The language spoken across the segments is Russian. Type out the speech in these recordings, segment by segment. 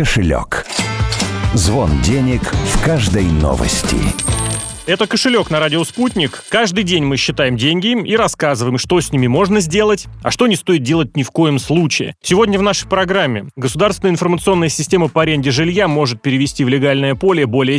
Кошелек. Звон денег в каждой новости. Это «Кошелек» на радио «Спутник». Каждый день мы считаем деньги и рассказываем, что с ними можно сделать, а что не стоит делать ни в коем случае. Сегодня в нашей программе государственная информационная система по аренде жилья может перевести в легальное поле более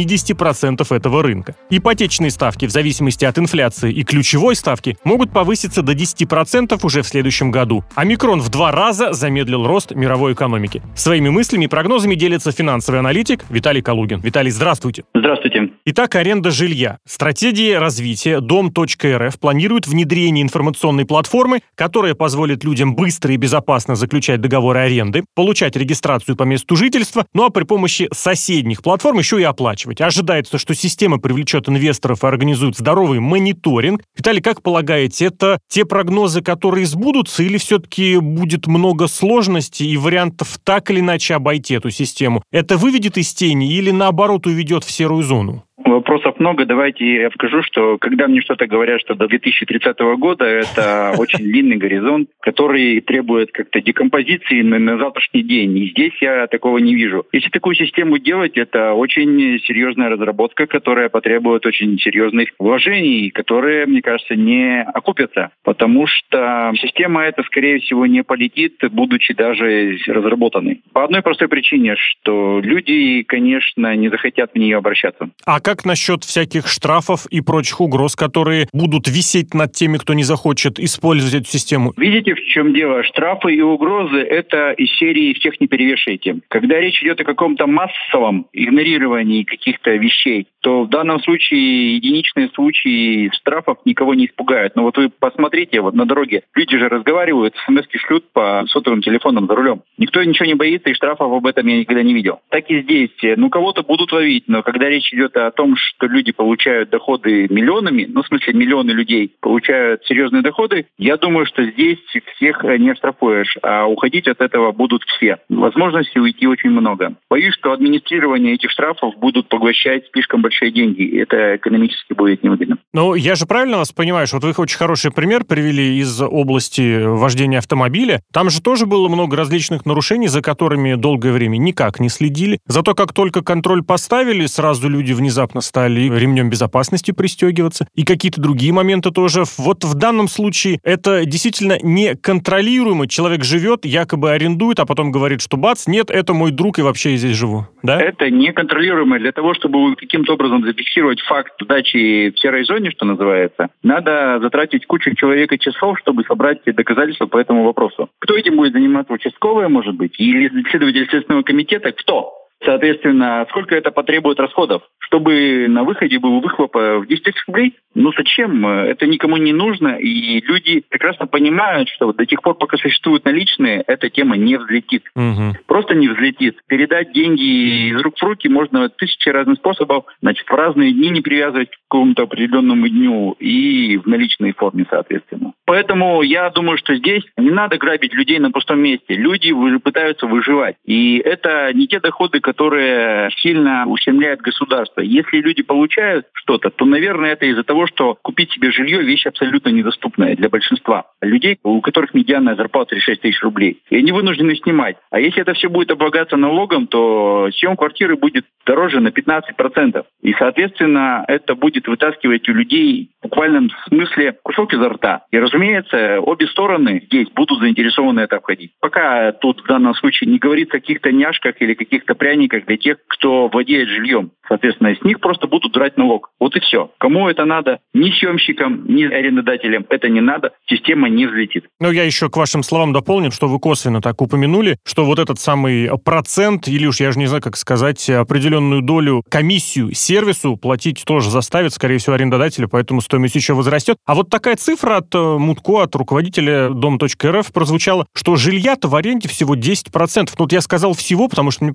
70% этого рынка. Ипотечные ставки в зависимости от инфляции и ключевой ставки могут повыситься до 10% уже в следующем году. Омикрон в 2 раза замедлил рост мировой экономики. Своими мыслями и прогнозами делится финансовый аналитик Виталий Калугин. Виталий, здравствуйте. Здравствуйте. Итак, аренда жилья. Стратегия развития Дом.рф планирует внедрение информационной платформы, которая позволит людям быстро и безопасно заключать договоры аренды, получать регистрацию по месту жительства, ну а при помощи соседних платформ еще и оплачивать. Ожидается, что система привлечет инвесторов и организует здоровый мониторинг. Виталий, как полагаете, это те прогнозы, которые сбудутся, или все-таки будет много сложностей и вариантов так или иначе обойти эту систему? Это выведет из тени или наоборот уведет в серую зону? Вопросов много. Давайте я скажу, что когда мне что-то говорят, что до 2030 года, это очень длинный горизонт, который требует как-то декомпозиции на завтрашний день. И здесь я такого не вижу. Если такую систему делать, это очень серьезная разработка, которая потребует очень серьезных вложений, которые, мне кажется, не окупятся. Потому что система эта, скорее всего, не полетит, будучи даже разработанной. По одной простой причине, что люди, конечно, не захотят в нее обращаться. А как насчет всяких штрафов и прочих угроз, которые будут висеть над теми, кто не захочет использовать эту систему? Видите, в чем дело? Штрафы и угрозы – это из серии «всех не перевешайте». Когда речь идет о каком-то массовом игнорировании каких-то вещей, то в данном случае единичные случаи штрафов никого не испугают. Но вот вы посмотрите, вот на дороге люди же разговаривают, смс-ки шлют по сотовым телефонам за рулем. Никто ничего не боится, и штрафов об этом я никогда не видел. Так и здесь. Кого-то будут ловить, но когда речь идет о том, что люди получают доходы миллионами, в смысле миллионы людей получают серьезные доходы, я думаю, что здесь всех не оштрафуешь, а уходить от этого будут все. Возможностей уйти очень много. Боюсь, что администрирование этих штрафов будут поглощать слишком большие деньги. Это экономически будет невыгодно. Ну, я же правильно вас понимаю, что вот вы очень хороший пример привели из области вождения автомобиля. Там же тоже было много различных нарушений, за которыми долгое время никак не следили. Зато как только контроль поставили, сразу люди внезапно стали ремнем безопасности пристегиваться, и какие-то другие моменты тоже. Вот в данном случае это действительно неконтролируемо. Человек живет, якобы арендует, а потом говорит, что бац, нет, это мой друг, и вообще я здесь живу. Да? Это неконтролируемо. Для того, чтобы каким-то образом зафиксировать факт сдачи в серой зоне, что называется, надо затратить кучу человека часов, чтобы собрать доказательства по этому вопросу. Кто этим будет заниматься? Участковые, может быть? Или следователь Следственного комитета? Кто? Соответственно, сколько это потребует расходов? Чтобы на выходе был выхлоп в 10 тысяч рублей? Зачем? Это никому не нужно. И люди прекрасно понимают, что до тех пор, пока существуют наличные, эта тема не взлетит. Просто не взлетит. Передать деньги из рук в руки можно 1000 разных способов. В разные дни не привязывать к какому-то определенному дню и в наличной форме, соответственно. Поэтому я думаю, что здесь не надо грабить людей на пустом месте. Люди пытаются выживать. И это не те доходы, которые сильно ущемляют государство. Если люди получают что-то, то, наверное, это из-за того, что купить себе жилье – вещь абсолютно недоступная для большинства людей, у которых медианная зарплата 36 тысяч рублей. И они вынуждены снимать. А если это все будет облагаться налогом, то съем квартиры будет дороже на 15%. И, соответственно, это будет вытаскивать у людей в буквальном смысле кусок изо рта. И, разумеется, обе стороны здесь будут заинтересованы это обходить. Пока тут в данном случае не говорит о каких-то няшках или каких-то пряниках для тех, кто владеет жильем. Соответственно, с них просто будут брать налог. Вот и все. Кому это надо? Ни съемщикам, ни арендодателям это не надо. Система не взлетит. Я еще к вашим словам дополню, что вы косвенно так упомянули, что вот этот самый процент, или уж я же не знаю, как сказать, определенную долю, комиссию сервису платить тоже заставит, скорее всего, арендодателя, поэтому стоимость еще возрастет. А вот такая цифра от Мутко, от руководителя Дом.рф прозвучала, что жилья-то в аренде всего 10%. Я сказал всего, потому что мне показалось, что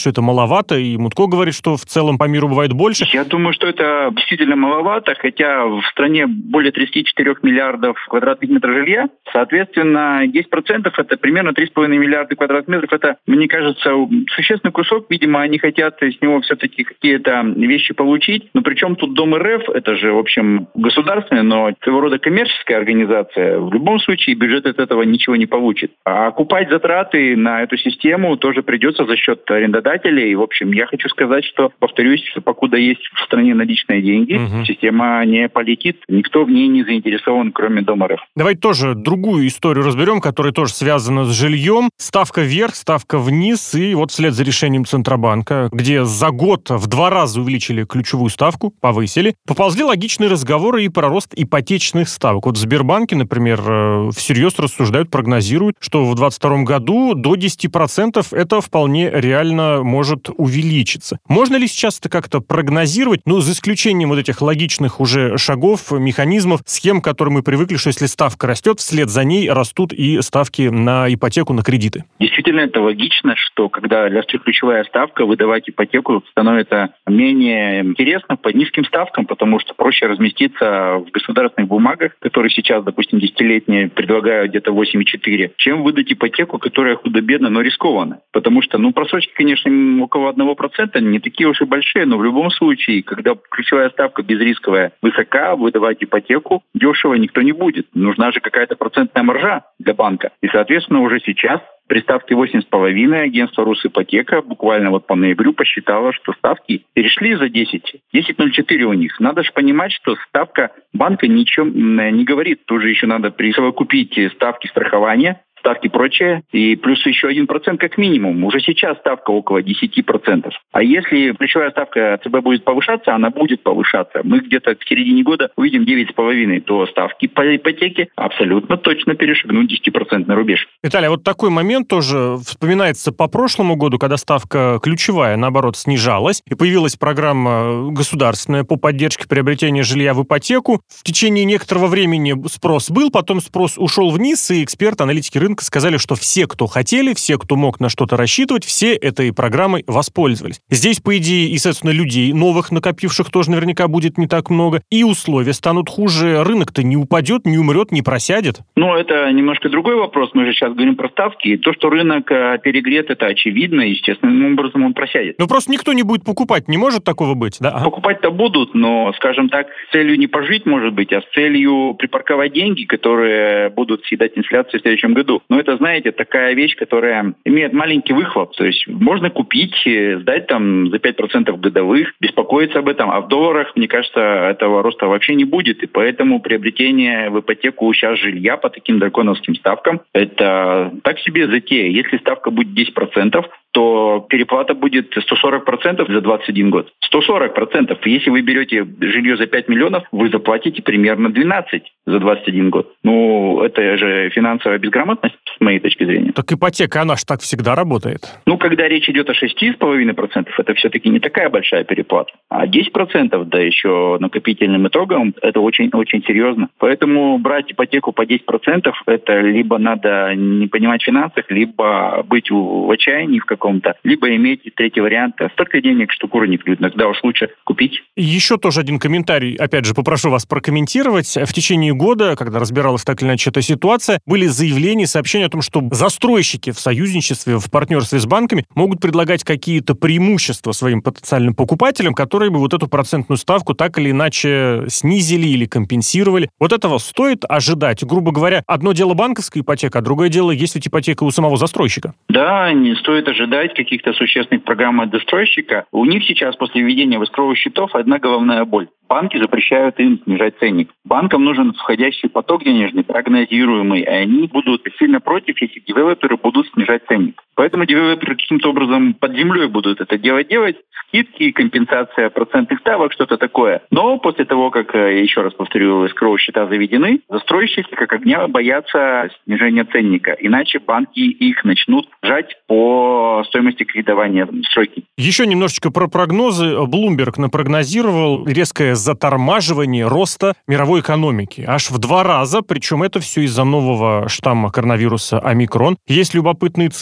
это маловато, и Мутко говорит, что в целом по миру бывает больше. Я думаю, что это действительно маловато, хотя в стране более 34 миллиардов квадратных метров жилья, соответственно, 10% это примерно 3,5 миллиарда квадратных метров. Это, мне кажется, существенный кусок. Видимо, они хотят с него все-таки какие-то вещи получить. Но причем тут Дом РФ, это же, в общем, государственная, но своего рода коммерческая организация. В любом случае бюджет от этого ничего не получит. А окупать затраты на эту систему тоже придется за счет арендодателей. В общем, я хочу сказать, что, повторюсь, покуда есть в стране наличные деньги, система не полетит. Никто в ней не заинтересован, кроме Дома РФ. Давайте тоже другую историю разберем, которая тоже связана с жильем. Ставка вверх, ставка вниз, и вот вслед за решением Центробанка, где за год в 2 раза увеличили ключевую ставку, повысили, поползли логичные разговоры и про рост ипотечных ставок. Вот в Сбербанке, например, всерьез рассуждают, прогнозируют, что в 2022 году до 10% это вполне реально может увеличиться. Можно ли сейчас это как-то прогнозировать? Ну, за исключением вот этих логичных уже шагов, механизмов, схем, к которым мы привыкли, что если ставка растет, вслед за ней растут и ставки на ипотеку, на кредиты. Действительно, это логично, что когда растет ключевая ставка, выдавать ипотеку становится менее интересно по низким ставкам, потому что проще разместиться в государственных бумагах, которые сейчас, допустим, десятилетние предлагают где-то 8,4, чем выдать ипотеку, которая худо-бедно, но рискованна. Потому что, просрочки, конечно, около 1%, не такие уж и большие, но в любом случае, когда ключевая ставка безрисковая высока, выдавать ипотеку дешево никто не будет. Нужна же какая-то процентная маржа для банка. И, соответственно, уже сейчас при ставке 8,5 агентство Росипотека буквально вот по ноябрю посчитало, что ставки перешли за 10. 10,04 у них. Надо же понимать, что ставка банка ничего не говорит. Тут же еще надо присовокупить ставки страхования, ставки прочее, и плюс еще 1% как минимум. Уже сейчас ставка около 10%. А если ключевая ставка ЦБ будет повышаться, она будет повышаться. Мы где-то к середине года увидим 9,5%, то ставки по ипотеке абсолютно точно перешагнут 10% рубеж. Виталий, вот такой момент тоже вспоминается по прошлому году, когда ставка ключевая, наоборот, снижалась, и появилась программа государственная по поддержке приобретения жилья в ипотеку. В течение некоторого времени спрос был, потом спрос ушел вниз, и эксперты, аналитики рынка сказали, что все, кто хотели, все, кто мог на что-то рассчитывать, все этой программой воспользовались. Здесь, по идее, и, соответственно, людей новых, накопивших, тоже наверняка будет не так много, и условия станут хуже, рынок-то не упадет, не умрет, не просядет. Это немножко другой вопрос. Мы же сейчас говорим про ставки. То, что рынок перегрет, это очевидно, и, естественным образом он просядет. Просто никто не будет покупать, не может такого быть, да? Покупать-то будут, но, скажем так, с целью не пожить, может быть, а с целью припарковать деньги, которые будут съедать инфляцию в следующем году. Но это, знаете, такая вещь, которая имеет маленький выхлоп. То есть можно купить, сдать там за 5% годовых, беспокоиться об этом. А в долларах, мне кажется, этого роста вообще не будет. И поэтому приобретение в ипотеку сейчас жилья по таким драконовским ставкам – это так себе затея. Если ставка будет 10%, то переплата будет 140% за 21 год. 140%. Если вы берете жилье за 5 миллионов, вы заплатите примерно 12 за 21 год. Это же финансовая безграмотность, с моей точки зрения. Так ипотека, она же так всегда работает. Когда речь идет о 6,5%, это все-таки не такая большая переплата. А 10%, да еще накопительным итогом, это очень-очень серьезно. Поэтому брать ипотеку по 10%, это либо надо не понимать в финансах, либо быть в отчаянии в каком-то, либо иметь третий вариант. Столько денег, что куры не клюют. Тогда уж лучше купить. Еще тоже один комментарий. Опять же, попрошу вас прокомментировать. В течение года, когда разбиралась так или иначе эта ситуация, были заявления, сообщения о том, что застройщики в союзничестве, в партнерстве с банками могут предлагать какие-то преимущества своим потенциальным покупателям, которые бы вот эту процентную ставку так или иначе снизили или компенсировали. Вот этого стоит ожидать. Грубо говоря, одно дело банковская ипотека, а другое дело, есть ведь ипотека у самого застройщика. Да, не стоит ожидать каких-то существенных программ от застройщика. У них сейчас после введения войсковых счетов одна головная боль. Банки запрещают им снижать ценник. Банкам нужен входящий поток денежный, прогнозируемый, и они будут сильно против, если девелоперы будут снижать ценник. Поэтому девелоперы каким-то образом под землей будут это делать, скидки, компенсация процентных ставок, что-то такое. Но после того, как, еще раз повторю, escrow счета заведены, застройщики как огня боятся снижения ценника. Иначе банки их начнут жать по стоимости кредитования стройки. Еще немножечко про прогнозы. Bloomberg напрогнозировал резкое затормаживание роста мировой экономики. Аж в 2 раза, причем это все из-за нового штамма коронавируса омикрон. Есть любопытные цифры о том,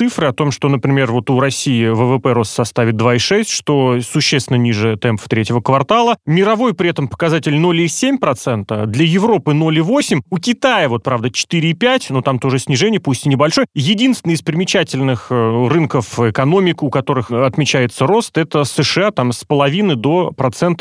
учетом, что, например, вот у России ВВП рост составит 2,6, что существенно ниже темпов третьего квартала. Мировой при этом показатель 0,7%, для Европы 0,8%, у Китая, вот, правда, 4,5%, но там тоже снижение, пусть и небольшое. Единственный из примечательных рынков экономик, у которых отмечается рост, это США, там с 0,5% до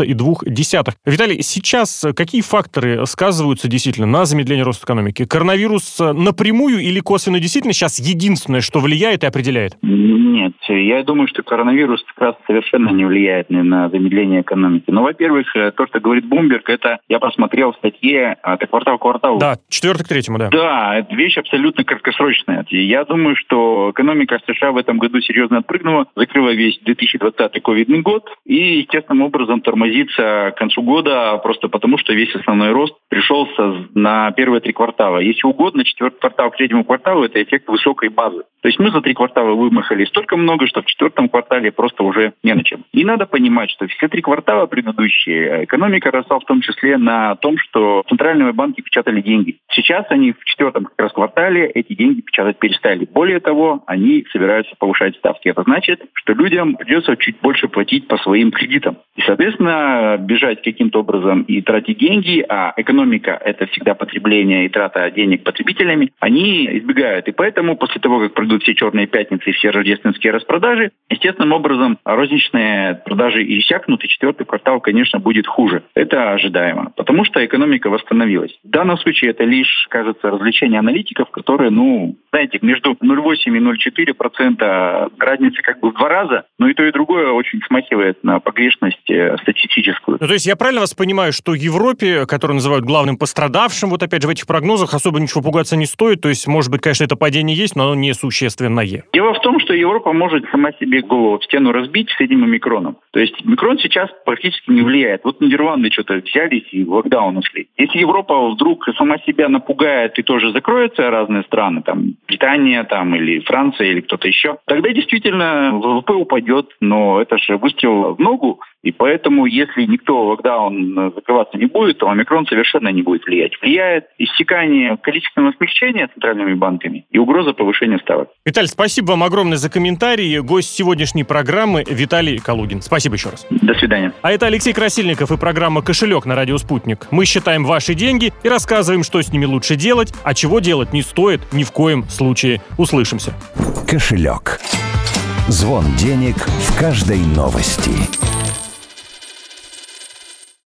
1,2%. Виталий, сейчас какие факторы сказываются действительно на замедление роста экономики? Коронавирус напрямую или косвенно действительно сейчас единственное, что влияет и определяет? Нет, я думаю, что коронавирус как раз совершенно не влияет на замедление экономики. Но, во-первых, то, что говорит Bloomberg, это я посмотрел в статье, это квартал к кварталу. Да, 4 к 3, да. Да, это вещь абсолютно краткосрочная. Я думаю, что экономика США в этом году серьезно отпрыгнула, закрыла весь 2020 ковидный год и, естественным образом, тормозится к концу года просто потому, что весь основной рост пришелся на первые 3 квартала. Если угодно, 4-й квартал к 3-му кварталу – это эффект высокой базы. То есть мы за 3 квартала вымахали столько много, что в 4-м квартале просто уже не на чем. И надо понимать, что все 3 квартала предыдущие экономика росла в том числе на том, что центральные банки печатали деньги. Сейчас они в 4-м как раз квартале эти деньги печатать перестали. Более того, они собираются повышать ставки. Это значит, что людям придется чуть больше платить по своим кредитам. И, соответственно, бежать каким-то образом и тратить деньги, а экономика – это всегда потребление и трата денег потребителями, они избегают. И поэтому после того, как пройдут все черные пятницы и все рождественские распродажи, естественным образом розничные продажи иссякнут, и 4-й квартал, конечно, будет хуже. Это ожидаемо, потому что экономика восстановилась. В данном случае это лишь, кажется, развлечение аналитиков, которые, знаете, между 0,8 и 0,4% разница как бы в 2 раза, но и то, и другое очень смахивает на погрешность статистическую. То есть я правильно вас понимаю, что Европе, которую называют главным пострадавшим, вот опять же в этих прогнозах особо ничего пугаться не стоит, то есть, может быть, конечно, это падение есть, но оно не существенное. Дело в том, что Европа может сама себе голову в стену разбить с этим омикроном. То есть микрон сейчас практически не влияет. Вот Нидерланды что-то взялись и в локдаун ушли. Если Европа вдруг сама себя напугает и тоже закроется, разные страны, там Британия, там или Франция, или кто-то еще, тогда действительно ВВП упадет, но это же выстрел в ногу, и поэтому, если никто в локдаун закрываться не будет, то омикрон совершенно не будет влиять. Влияет иссякание количественного смягчения центральными банками и угроза повышения ставок. Виталий, спасибо вам огромное за комментарии. Гость сегодняшней программы Виталий Калугин. Спасибо еще раз. До свидания. А это Алексей Красильников и программа «Кошелек» на радио «Спутник». Мы считаем ваши деньги и рассказываем, что с ними лучше делать, а чего делать не стоит ни в коем случае. Услышимся. Кошелек. Звон денег в каждой новости.